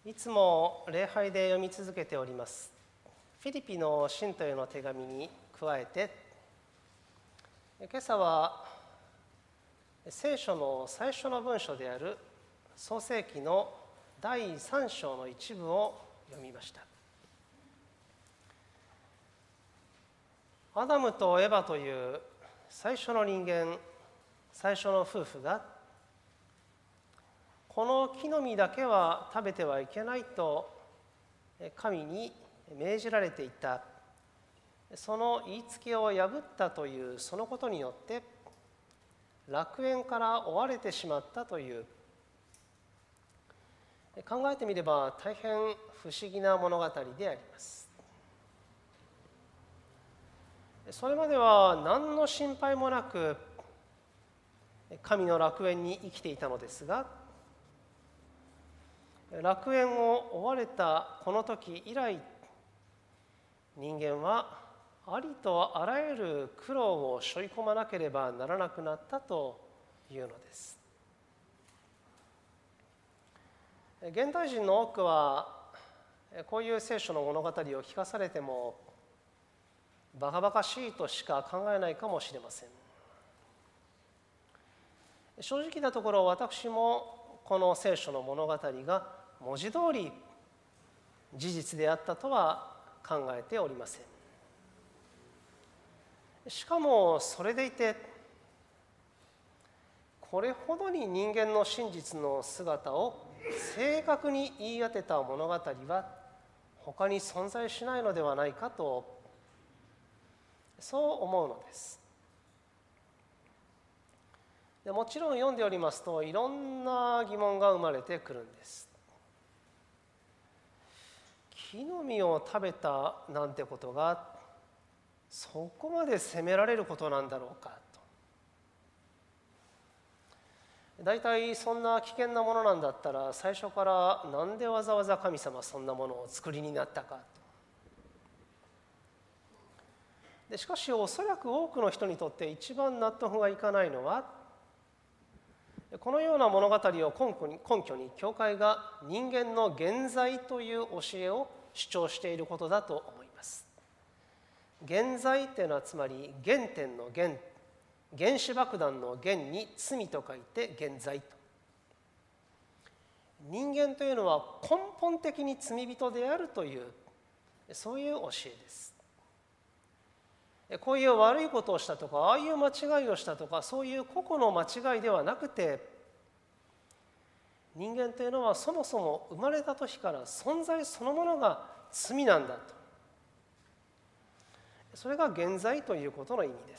いつも礼拝で読み続けておりますフィリピの信徒への手紙に加えて、今朝は聖書の最初の文書である創世記の第3章の一部を読みました。アダムとエバという最初の人間、最初の夫婦がこの木の実だけは食べてはいけないと神に命じられていた。その言いつけを破ったというそのことによって楽園から追われてしまったという、考えてみれば大変不思議な物語であります。それまでは何の心配もなく神の楽園に生きていたのですが、楽園を追われたこの時以来、人間はありとあらゆる苦労を背負い込まなければならなくなったというのです。現代人の多くはこういう聖書の物語を聞かされてもバカバカしいとしか考えないかもしれません。正直なところ、私もこの聖書の物語が文字通り事実であったとは考えておりません。しかもそれでいて、これほどに人間の真実の姿を正確に言い当てた物語は他に存在しないのではないかと、そう思うのです。もちろん読んでおりますといろんな疑問が生まれてくるんです。木の実を食べたなんてことがそこまで責められることなんだろうかと。大体そんな危険なものなんだったら最初からなんでわざわざ神様そんなものを作りになったかと。でしかしおそらく多くの人にとって一番納得がいかないのは、このような物語を根拠に教会が人間の現在という教えを主張していることだと思います。現在というのはつまり原点の原、原子爆弾の原に罪と書いて現在と。人間というのは根本的に罪人であるという、そういう教えです。こういう悪いことをしたとか、ああいう間違いをしたとか、そういう個々の間違いではなくて、人間というのはそもそも生まれた時から存在そのものが罪なんだと。それが現在ということの意味です。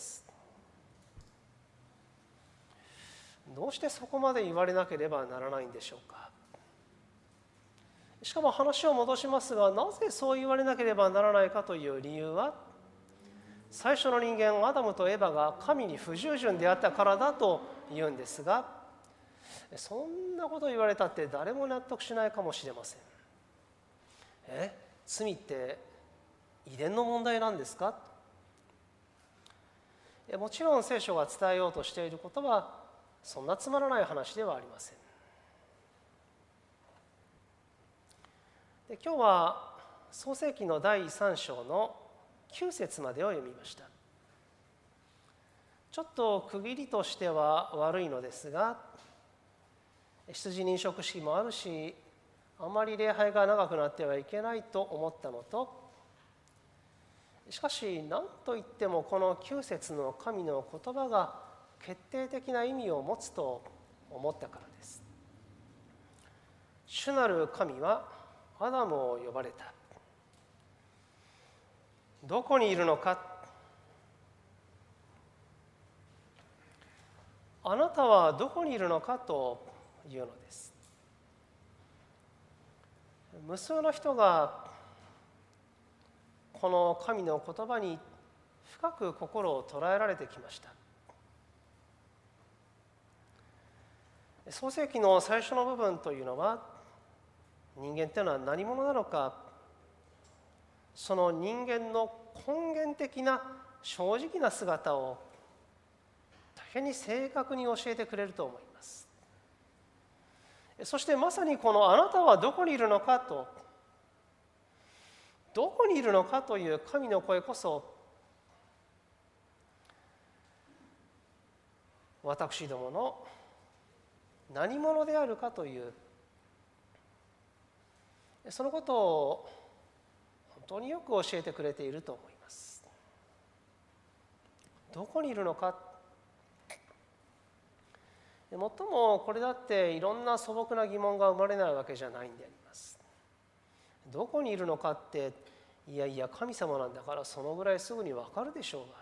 どうしてそこまで言われなければならないんでしょうか。しかも話を戻しますが、なぜそう言われなければならないかという理由は、最初の人間アダムとエバが神に不従順であったからだというんですが、そんなこと言われたって誰も納得しないかもしれません。罪って遺伝の問題なんですか？もちろん聖書が伝えようとしていることはそんなつまらない話ではありません。で、今日は創世記の第3章の9節までを読みました。ちょっと区切りとしては悪いのですが、羊認職式もあるし、あまり礼拝が長くなってはいけないと思ったのと、しかし何といってもこの9節の神の言葉が決定的な意味を持つと思ったからです。主なる神はアダムを呼ばれた。どこにいるのか。あなたはどこにいるのかというのです。無数の人がこの神の言葉に深く心を捉えられてきました。創世記の最初の部分というのは、人間というのは何者なのか、その人間の根源的な正直な姿を大変に正確に教えてくれると思います。 そしてまさにこのあなたはどこにいるのかと、どこにいるのかという神の声こそ、私どもの何者であるかという、そのことを本当によく教えてくれていると思います。どこにいるのか。もっともこれだっていろんな素朴な疑問が生まれないわけじゃないんであります。どこにいるのかって、いやいや神様なんだからそのぐらいすぐに分かるでしょうが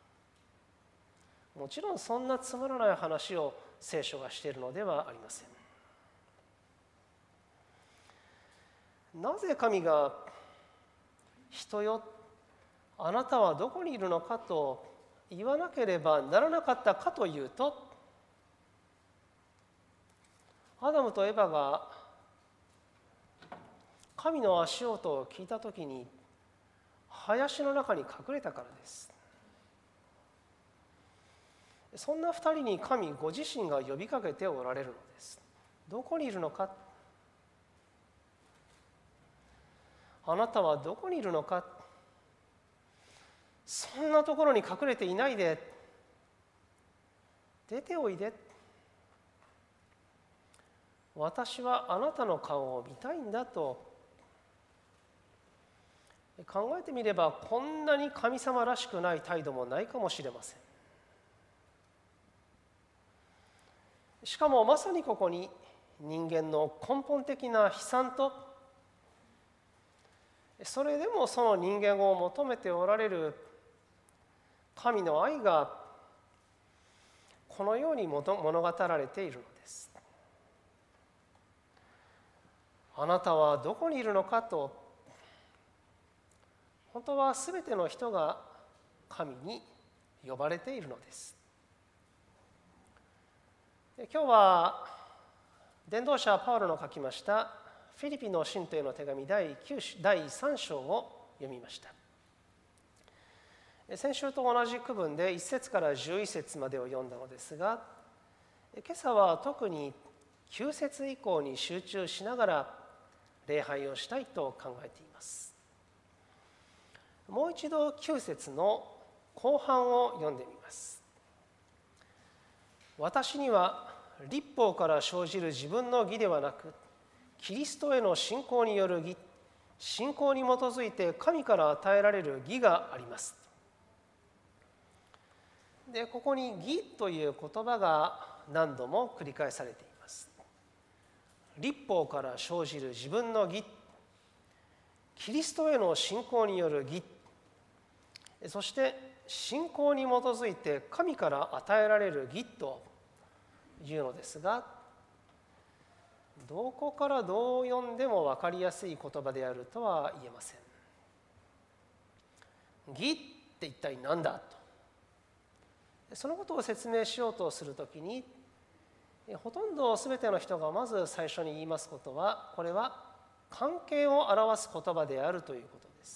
と。もちろんそんなつまらない話を聖書がしているのではありません。なぜ神が人よ、あなたはどこにいるのかと言わなければならなかったかというと、アダムとエバが神の足音を聞いたときに林の中に隠れたからです。そんな二人に神ご自身が呼びかけておられるのです。どこにいるのか。あなたはどこにいるのか。そんなところに隠れていないで、出ておいで。私はあなたの顔を見たいんだと。考えてみればこんなに神様らしくない態度もないかもしれません。しかもまさにここに人間の根本的な悲惨と、それでもその人間を求めておられる神の愛がこのように物語られているのです。あなたはどこにいるのかと、本当はすべての人が神に呼ばれているのです。今日は伝道者パウロの書きましたフィリピの信徒への手紙第3章を読みました。先週と同じ区分で1節から11節までを読んだのですが、今朝は特に9節以降に集中しながら礼拝をしたいと考えています。もう一度9節の後半を読んでみます。私には律法から生じる自分の義ではなく、キリストへの信仰による義、信仰に基づいて神から与えられる義があります。で、ここに義という言葉が何度も繰り返されています。律法から生じる自分の義、キリストへの信仰による義、そして信仰に基づいて神から与えられる義というのですが、どこからどう読んでも分かりやすい言葉であるとは言えません。義って一体何だと、そのことを説明しようとするときに、ほとんど全ての人がまず最初に言いますことは、これは関係を表す言葉であるということです。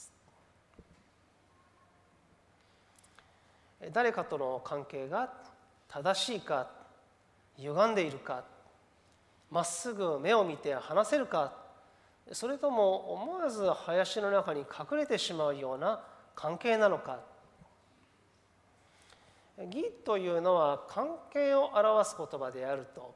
誰かとの関係が正しいか、歪んでいるか、まっすぐ目を見て話せるか、それとも思わず林の中に隠れてしまうような関係なのか。義というのは関係を表す言葉であると、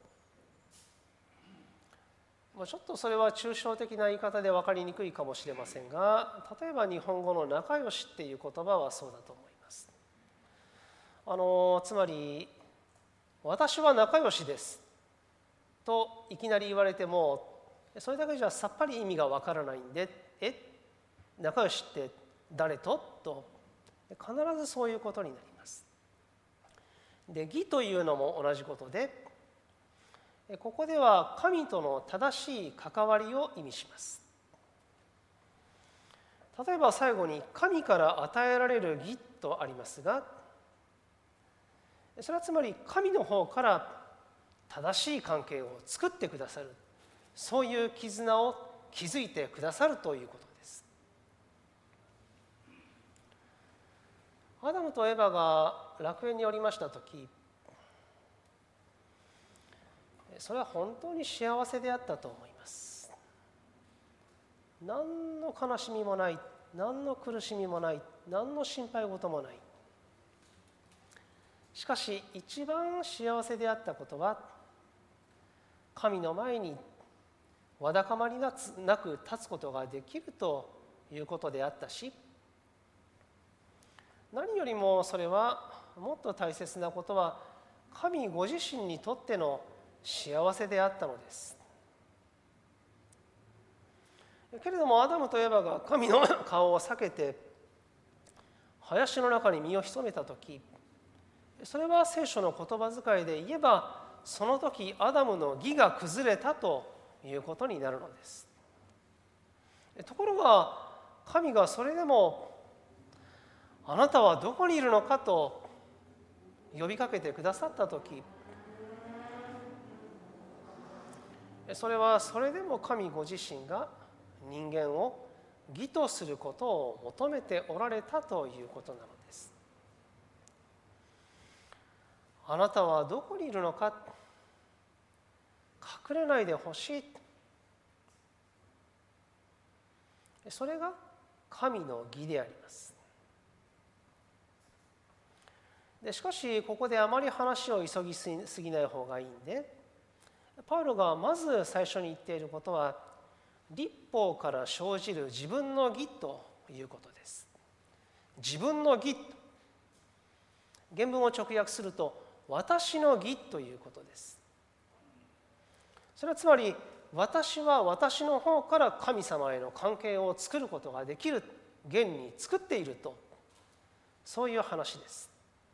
ちょっとそれは抽象的な言い方で分かりにくいかもしれませんが、例えば日本語の仲良しっていう言葉はそうだと思います。つまり私は仲良しですといきなり言われても、それだけじゃさっぱり意味が分からないんで、仲良しって誰と必ずそういうことになります。で、義というのも同じことで、ここでは神との正しい関わりを意味します。例えば最後に神から与えられる義とありますが、それはつまり神の方から正しい関係を作ってくださる、そういう絆を築いてくださるということです。アダムとエバが楽園におりましたとき、 それは本当に幸せであったと思います。何の悲しみもない、何の苦しみもない、何の心配事もない。しかし一番幸せであったことは、神の前にわだかまりなく立つことができるということであったし、何よりもそれはもっと大切なことは、神ご自身にとっての幸せであったのです。けれどもアダムとエバが神の顔を避けて林の中に身を潜めたとき、それは聖書の言葉遣いで言えば、その時アダムの義が崩れたということになるのです。ところが神がそれでもあなたはどこにいるのかと呼びかけてくださったとき、それはそれでも神ご自身が人間を義とすることを求めておられたということなのです。あなたはどこにいるのか、隠れないでほしい。それが神の義であります。しかしここであまり話を急ぎすぎない方がいいんで、パウロがまず最初に言っていることは、律法から生じる自分の義ということです。自分の義、原文を直訳すると私の義ということです。それはつまり私は私の方から神様への関係を作ることができる現に作っていると、そういう話です。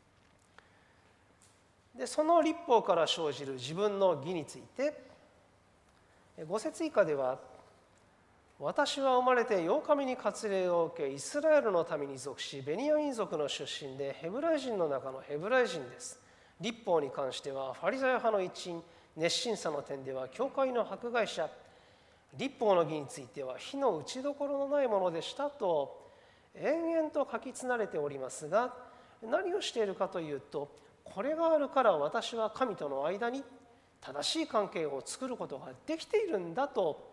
でその律法から生じる自分の義について5節以下では、私は生まれて8日目に割礼を受け、イスラエルの民に属し、ベニヤミン族の出身でヘブライ人の中のヘブライ人です。律法に関してはファリサイ派の一員、熱心さの点では教会の迫害者、律法の義については火の打ちどころのないものでしたと延々と書き連ねておりますが、何をしているかというと、これがあるから私は神との間に正しい関係を作ることができているんだと、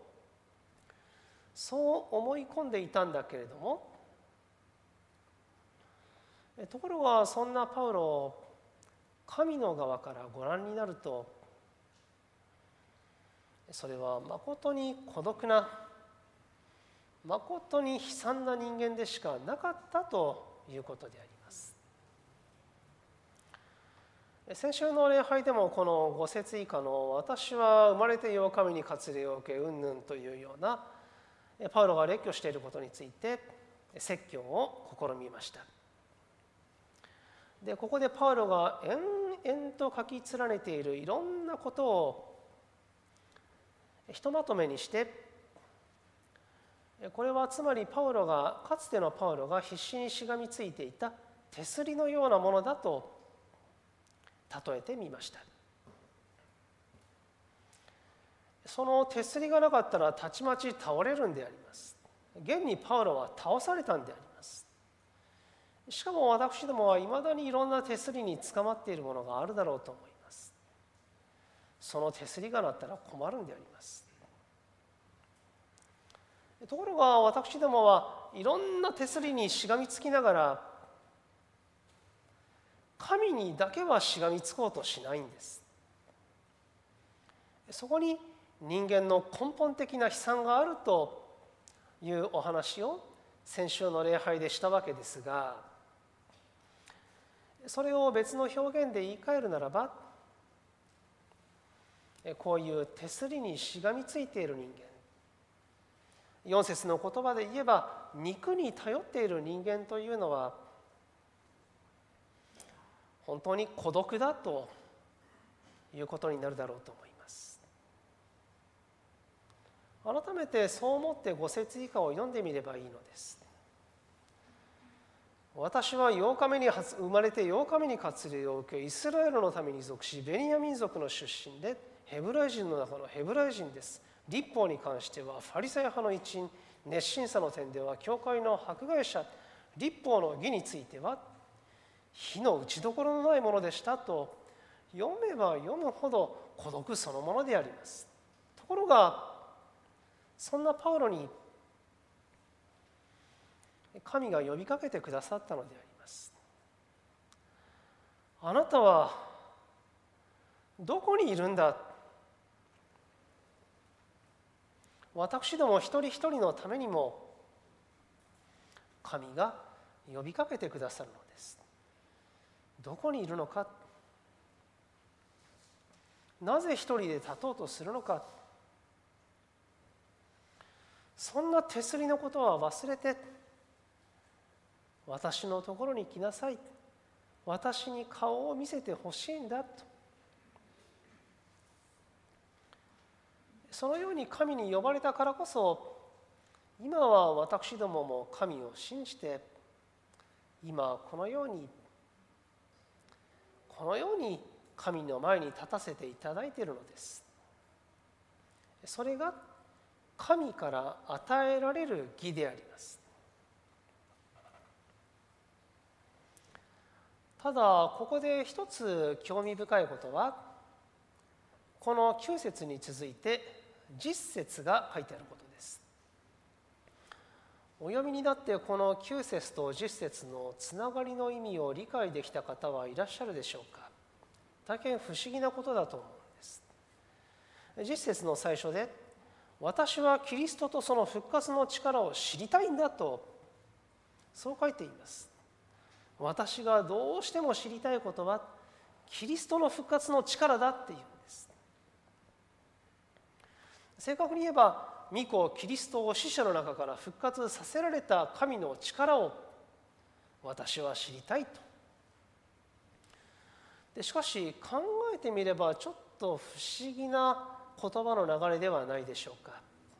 そう思い込んでいたんだけれども、ところがそんなパウロを神の側からご覧になると、それは誠に孤独な、誠に悲惨な人間でしかなかったということであります。先週の礼拝でもこの5節以下の私は生まれて8日目に割礼を受けうんぬんというようなパウロが列挙していることについて説教を試みました。でここでパウロが延々と書き連ねているいろんなことをひとまとめにして、これはつまりかつてのパウロが必死にしがみついていた手すりのようなものだと例えてみました。その手すりがなかったらたちまち倒れるんであります。現にパウロは倒されたんであります。しかも私どもはいまだにいろんな手すりにつかまっているものがあるだろうと思います。その手すりがなったら困るんであります。ところが私どもはいろんな手すりにしがみつきながら、神にだけはしがみつこうとしないんです。そこに人間の根本的な悲惨があるというお話を先週の礼拝でしたわけですが、それを別の表現で言い換えるならば、こういう手すりにしがみついている人間、4節の言葉で言えば肉に頼っている人間というのは本当に孤独だということになるだろうと思います。改めてそう思って5節以下を読んでみればいいのです。私は生まれて8日目に割礼を受け、イスラエルのために属し、ベニヤミン族の出身でヘブライ人の中のヘブライ人です。律法に関してはファリサイ派の一員、熱心さの点では教会の迫害者、律法の義については火の打ちどころのないものでしたと、読めば読むほど孤独そのものであります。ところがそんなパウロに神が呼びかけてくださったのであります。あなたはどこにいるんだ。私ども一人一人のためにも神が呼びかけてくださるのです。どこにいるのか。なぜ一人で立とうとするのか。そんな手すりのことは忘れて、私のところに来なさい。私に顔を見せてほしいんだと。そのように神に呼ばれたからこそ、今は私どもも神を信じて、今このように神の前に立たせていただいているのです。それが神から与えられる義であります。ただここで一つ興味深いことは、この9節に続いて10節が書いてあることです。お読みになってこの9節と10節のつながりの意味を理解できた方はいらっしゃるでしょうか。大変不思議なことだと思うんです。10節の最初で、私はキリストとその復活の力を知りたいんだと、そう書いています。私がどうしても知りたいことはキリストの復活の力だっていうんです。正確に言えば、御子キリストを死者の中から復活させられた神の力を私は知りたいと。でしかし考えてみればちょっと不思議な言葉の流れではないでしょうか。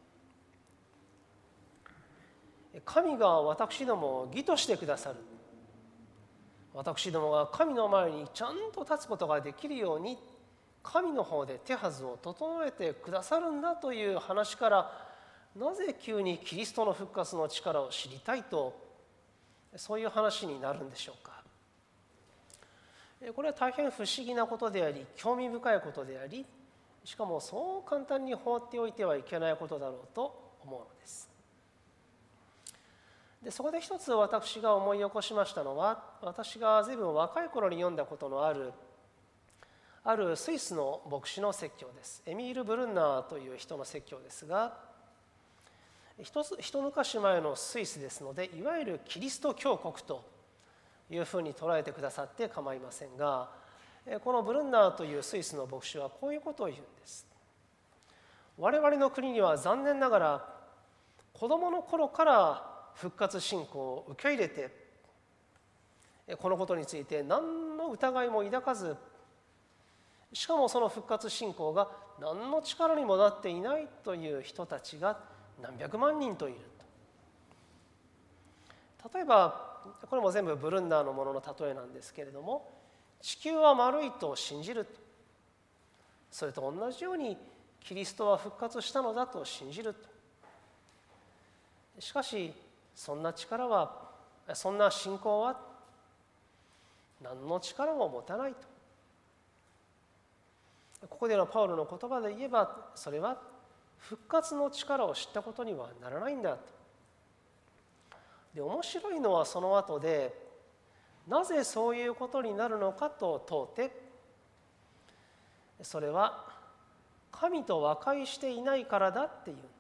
神が私どもを義としてくださる。私どもが神の前にちゃんと立つことができるように神の方で手はずを整えてくださるんだという話から、なぜ急にキリストの復活の力を知りたいと、そういう話になるんでしょうか。これは大変不思議なことであり、興味深いことであり、しかもそう簡単に放っておいてはいけないことだろうと思うのです。でそこで一つ私が思い起こしましたのは、私が随分若い頃に読んだことのあるスイスの牧師の説教です。エミール・ブルンナーという人の説教ですが、一昔前のスイスですので、いわゆるキリスト教国というふうに捉えてくださって構いませんが、このブルンナーというスイスの牧師はこういうことを言うんです。我々の国には残念ながら子どもの頃から復活信仰を受け入れて、このことについて何の疑いも抱かず、しかもその復活信仰が何の力にもなっていないという人たちが何百万人といると。例えばこれも全部ブルンナーのものの例えなんですけれども、地球は丸いと信じると、それと同じようにキリストは復活したのだと信じると。しかしそんな信仰は何の力も持たないと。ここでのパウロの言葉で言えば、それは復活の力を知ったことにはならないんだと。で面白いのはその後で、なぜそういうことになるのかと問うて、それは神と和解していないからだっていうんです。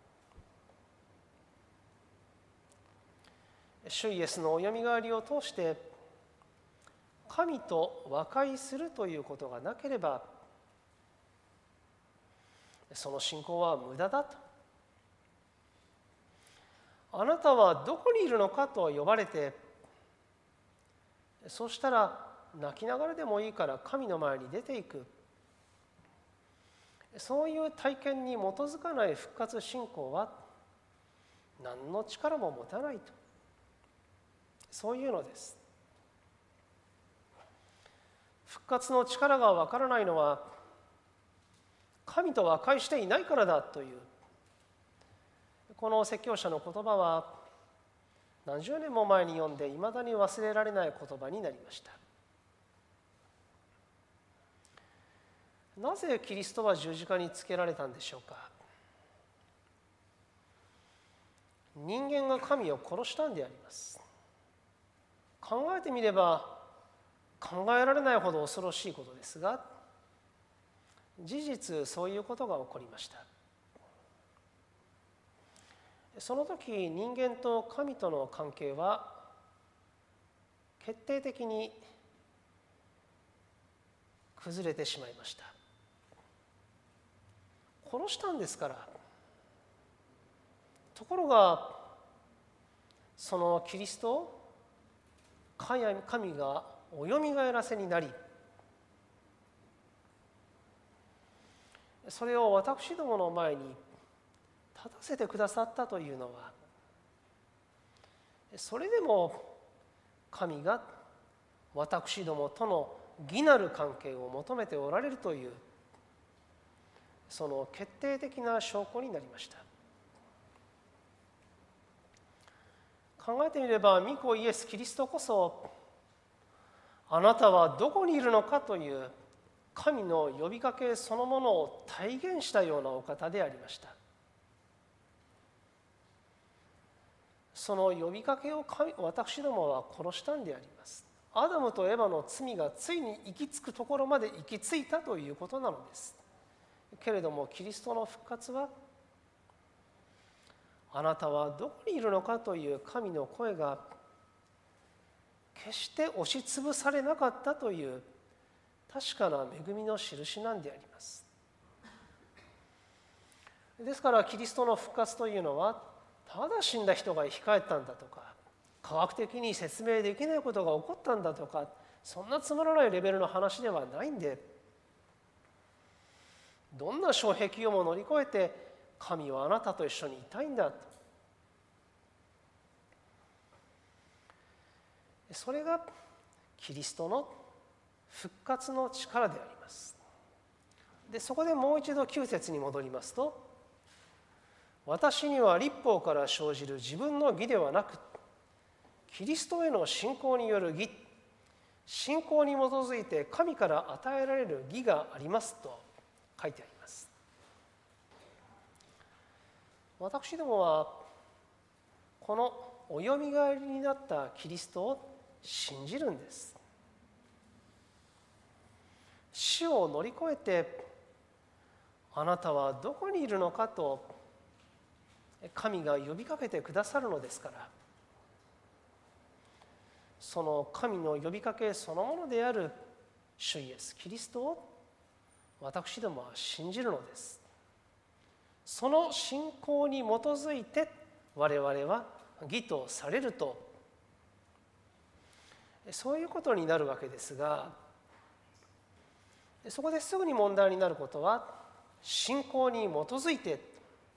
主イエスのおよみがえりを通して神と和解するということがなければ、その信仰は無駄だと。あなたはどこにいるのかと呼ばれて、そうしたら泣きながらでもいいから神の前に出ていく。そういう体験に基づかない復活信仰は何の力も持たないと、そういうのです。復活の力がわからないのは神と和解していないからだという、この説教者の言葉は何十年も前に読んでいまだに忘れられない言葉になりました。 なぜキリストは十字架につけられたんでしょうか。人間が神を殺したんであります。考えてみれば考えられないほど恐ろしいことですが、事実そういうことが起こりました。その時人間と神との関係は決定的に崩れてしまいました。殺したんですから。ところがそのキリストを神がおよみがえらせになり、それを私どもの前に立たせてくださったというのは、それでも神が私どもとの義なる関係を求めておられるという、その決定的な証拠になりました。考えてみれば、御子イエス・キリストこそ、あなたはどこにいるのかという神の呼びかけそのものを体現したようなお方でありました。その呼びかけを私どもは殺したんであります。アダムとエバの罪がついに行き着くところまで行き着いたということなのです。けれどもキリストの復活は、あなたはどこにいるのかという神の声が決して押しつぶされなかったという確かな恵みの印なんであります。ですからキリストの復活というのは、ただ死んだ人が生き返ったんだとか、科学的に説明できないことが起こったんだとか、そんなつまらないレベルの話ではないんで、どんな障壁をも乗り越えて神はあなたと一緒にいたいんだと。それがキリストの復活の力であります。で、そこでもう一度9節に戻りますと、私には律法から生じる自分の義ではなく、キリストへの信仰による義、信仰に基づいて神から与えられる義がありますと書いてあります。私どもはこのおよみがえりになったキリストを信じるんです。死を乗り越えてあなたはどこにいるのかと神が呼びかけてくださるのですから、その神の呼びかけそのものである主イエスキリストを私どもは信じるのです。その信仰に基づいて我々は義とされると、そういうことになるわけですが、そこですぐに問題になることは、信仰に基づいて、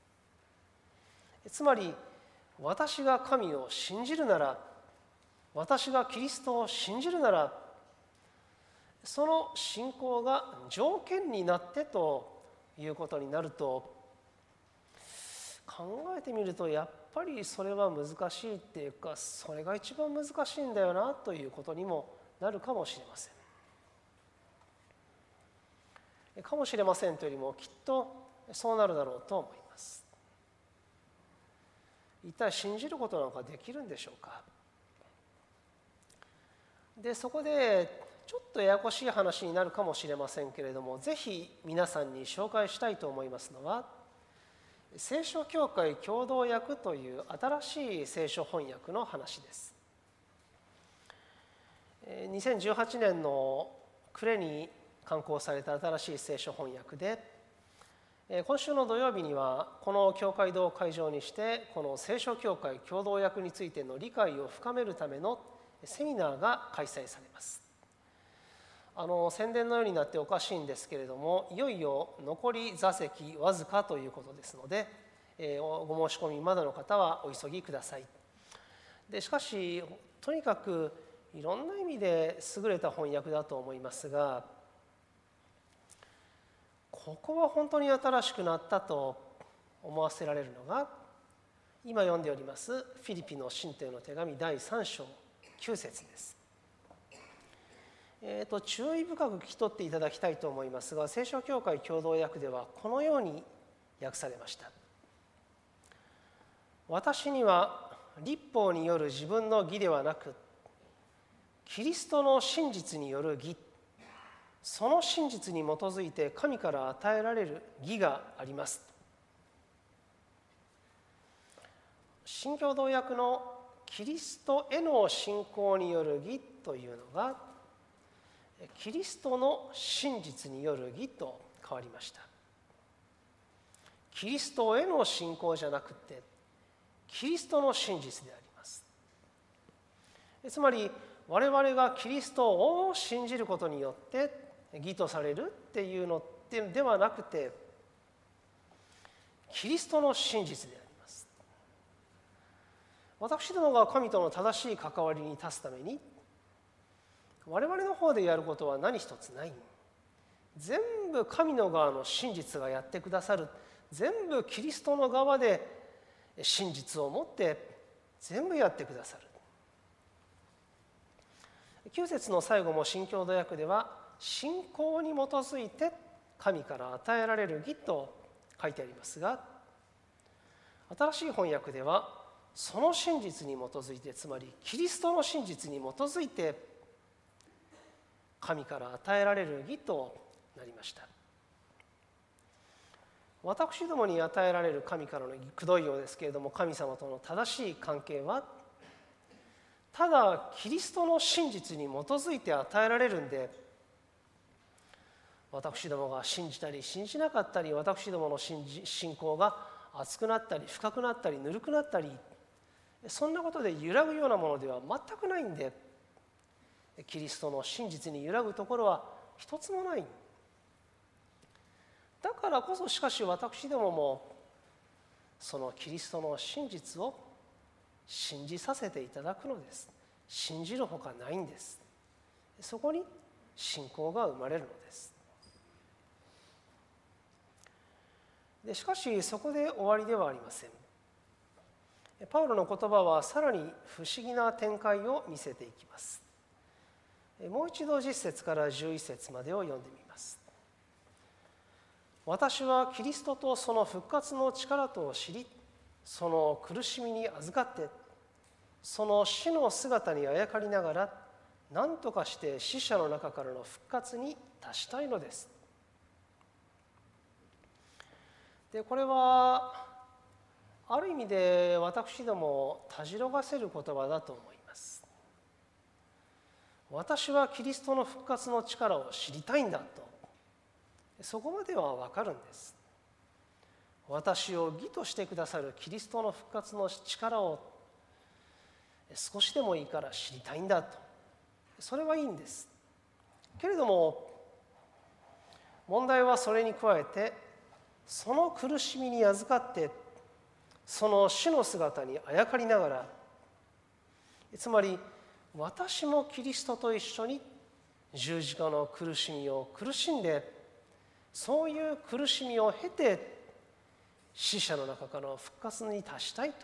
つまり私が神を信じるなら、私がキリストを信じるなら、その信仰が条件になってということになると、考えてみるとやっぱりそれは難しいっていうか、それが一番難しいんだよなということにもなるかもしれません。かもしれませんというよりも、きっとそうなるだろうと思います。一体信じることなんかできるんでしょうか。で、そこでちょっとややこしい話になるかもしれませんけれども、ぜひ皆さんに紹介したいと思いますのは、聖書協会共同訳という新しい聖書翻訳の話です。2018年の暮れに刊行された新しい聖書翻訳で、今週の土曜日にはこの教会堂を会場にして、この聖書協会共同訳についての理解を深めるためのセミナーが開催されます。宣伝のようになっておかしいんですけれども、いよいよ残り座席わずかということですので、ご申し込みまだの方はお急ぎください。でしかしとにかくいろんな意味で優れた翻訳だと思いますが、ここは本当に新しくなったと思わせられるのが、今読んでおりますフィリピの信徒への手紙第3章9節です。 注意深く聞き取っていただきたいと思いますが、聖書教会共同訳ではこのように訳されました。私には律法による自分の義ではなく、キリストの真実による義、その真実に基づいて神から与えられる義があります。新共同訳のキリストへの信仰による義というのが、キリストの真実による義と変わりました。キリストへの信仰じゃなくて、キリストの真実であります。つまり我々がキリストを信じることによって義とされるっていうのではなくて、キリストの真実であります。私どもが神との正しい関わりに立つために、我々の方でやることは何一つない。全部神の側の真実がやってくださる。全部キリストの側で真実を持って全部やってくださる。9節の最後も新共同訳では、信仰に基づいて神から与えられる義と書いてありますが、新しい翻訳ではその真実に基づいて、つまりキリストの真実に基づいて神から与えられる義となりました。私どもに与えられる神からの義、くどいようですけれども、神様との正しい関係はただキリストの真実に基づいて与えられるんで、私どもが信じたり信じなかったり、私どもの信仰が厚くなったり深くなったりぬるくなったり、そんなことで揺らぐようなものでは全くないんで、キリストの真実に揺らぐところは一つもない。だからこそ、しかし私どももそのキリストの真実を信じさせていただくのです。信じるほかないんです。そこに信仰が生まれるのです。しかしそこで終わりではありません。パウロの言葉はさらに不思議な展開を見せていきます。もう一度10節から11節までを読んでみます。私はキリストとその復活の力とを知り、その苦しみに預かって、その死の姿にあやかりながら、何とかして死者の中からの復活に達したいのです。で、これはある意味で私どもたじろがせる言葉だと思います。私はキリストの復活の力を知りたいんだと、そこまでは分かるんです。私を義としてくださるキリストの復活の力を少しでもいいから知りたいんだと、それはいいんです。けれども問題はそれに加えて、その苦しみに預かってその死の姿にあやかりながら、つまり私もキリストと一緒に十字架の苦しみを苦しんで、そういう苦しみを経て死者の中からの復活に達したいと。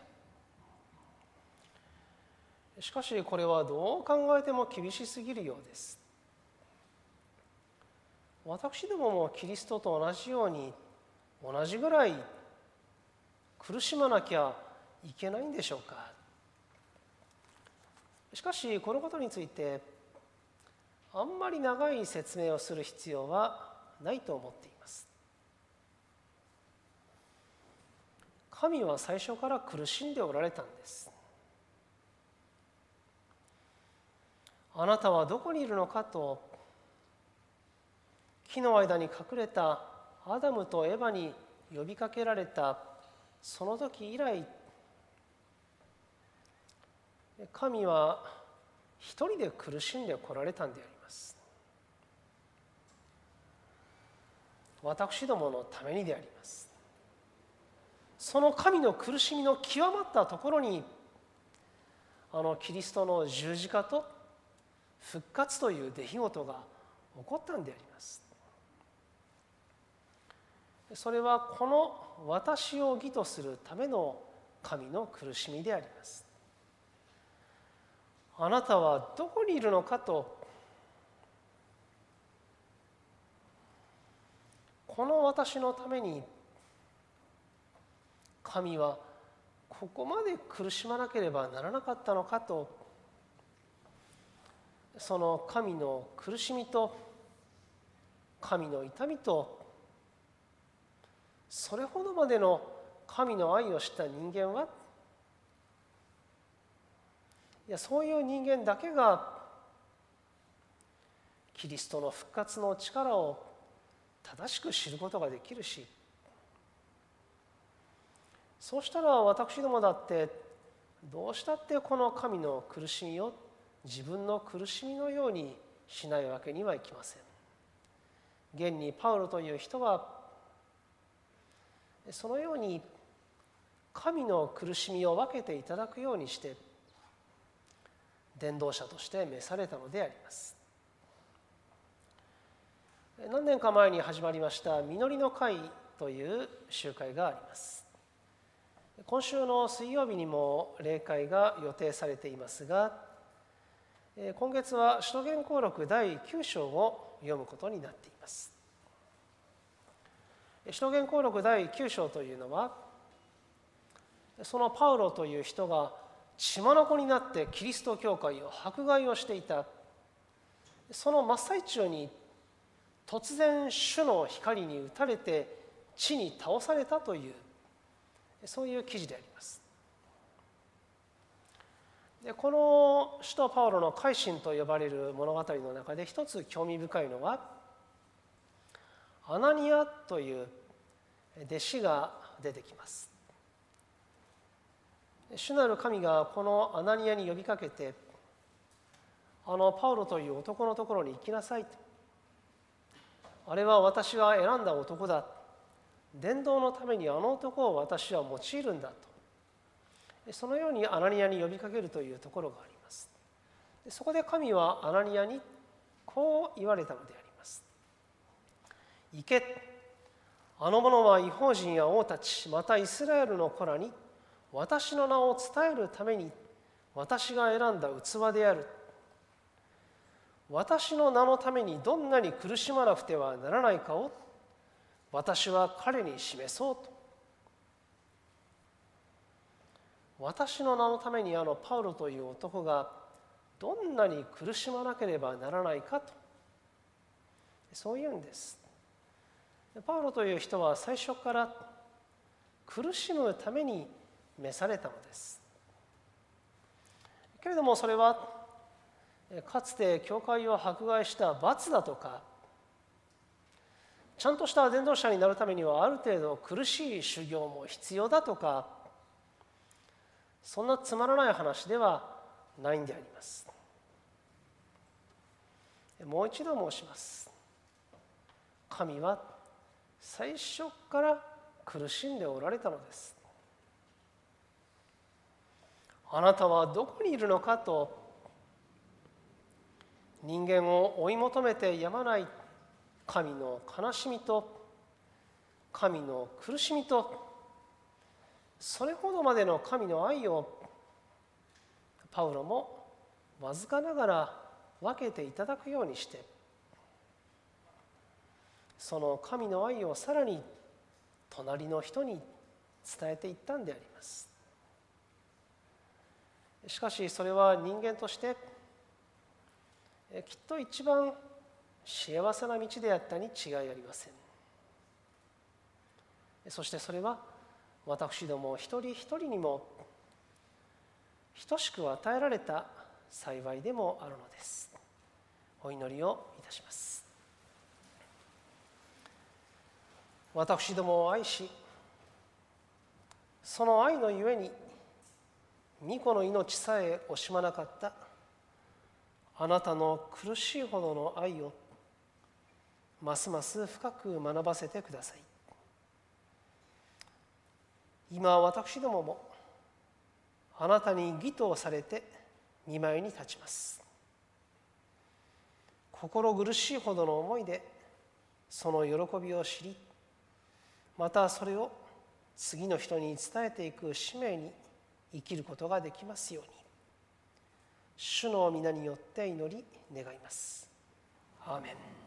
しかしこれはどう考えても厳しすぎるようです。私どももキリストと同じように、同じぐらい苦しまなきゃいけないんでしょうか。しかしこのことについてあんまり長い説明をする必要はないと思っています。神は最初から苦しんでおられたんです。あなたはどこにいるのかと木の間に隠れたアダムとエバに呼びかけられたその時以来、神は一人で苦しんでこられたんであります。私どものためにであります。その神の苦しみの極まったところに、キリストの十字架と復活という出来事が起こったんであります。それはこの私を義とするための神の苦しみであります。あなたはどこにいるのかとこの私のために神はここまで苦しまなければならなかったのかと、その神の苦しみと神の痛みと、それほどまでの神の愛を知った人間は、そういう人間だけがキリストの復活の力を正しく知ることができるし、そうしたら私どもだってどうしたってこの神の苦しみを自分の苦しみのようにしないわけにはいきません。現にパウロという人はそのように神の苦しみを分けていただくようにして伝道者として召されたのであります。何年か前に始まりました実りの会という集会があります。今週の水曜日にも例会が予定されていますが、今月は使徒言行録第9章を読むことになっています。使徒言行録第9章というのは、そのパウロという人が血眼になってキリスト教会を迫害をしていた、その真っ最中に突然主の光に打たれて地に倒されたという、そういう記事であります。でこの使徒パウロの改心と呼ばれる物語の中で一つ興味深いのは、アナニアという弟子が出てきます。主なる神がこのアナニアに呼びかけて、パウロという男のところに行きなさいと。あれは私が選んだ男だ。伝道のためにあの男を私は用いるんだと。そのようにアナニアに呼びかけるというところがあります。そこで神はアナニアにこう言われたのであります。行け。あの者は異邦人や王たち、またイスラエルの子らに私の名を伝えるために私が選んだ器である。私の名のためにどんなに苦しまなくてはならないかを私は彼に示そうと。私の名のためにパウロという男がどんなに苦しまなければならないかと、そういうんです。パウロという人は最初から苦しむために召されたのです。けれどもそれはかつて教会を迫害した罰だとか、ちゃんとした伝道者になるためにはある程度苦しい修行も必要だとか、そんなつまらない話ではないんであります。もう一度申します。神は最初から苦しんでおられたのです。あなたはどこにいるのかと人間を追い求めてやまない神の悲しみと神の苦しみと、それほどまでの神の愛をパウロもわずかながら分けていただくようにして、その神の愛をさらに隣の人に伝えていったんであります。しかしそれは人間としてきっと一番幸せな道であったに違いありません。そしてそれは私ども一人一人にも等しく与えられた幸いでもあるのです。お祈りをいたします。私どもを愛し、その愛のゆえに御子の命さえ惜しまなかったあなたの苦しいほどの愛をますます深く学ばせてください。今私どももあなたに義とされて御前に立ちます。心苦しいほどの思いでその喜びを知り、またそれを次の人に伝えていく使命に生きることができますように、主の皆によって祈り願います。アーメン。